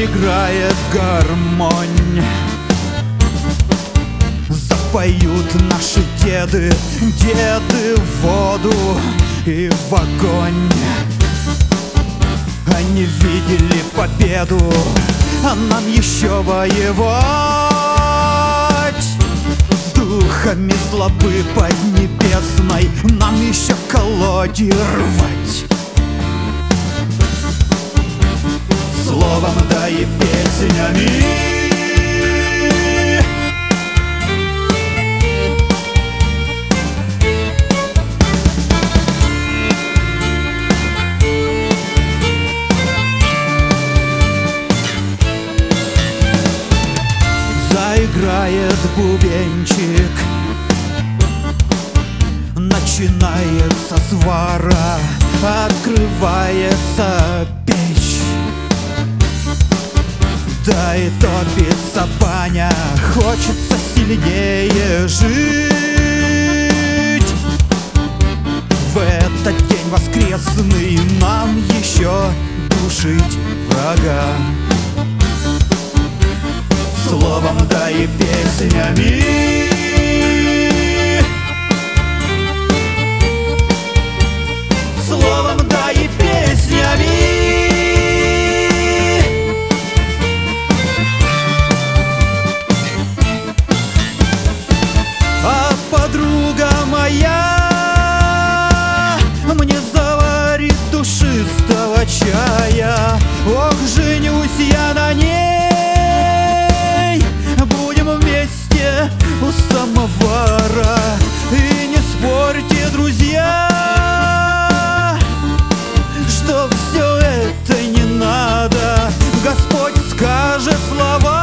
заиграет гармонь, запоют наши деды, деды в воду и в огонь. Они видели победу, а нам еще воевать. С духами злобы поднебесной нам еще колоть и рвать. Словом, да и песнями. Заиграет бубенчик, начинается свара, открывается печь. Да и топится баня, хочется сильнее жить. В этот день воскресный нам еще душить врага. Словом, да и песнями. Словом, да и песнями. А подруга моя мне заварит душистого чая. Ох, женюсь я на ней, у самовара. И не спорьте, друзья, что все это не надо. Господь скажет слова.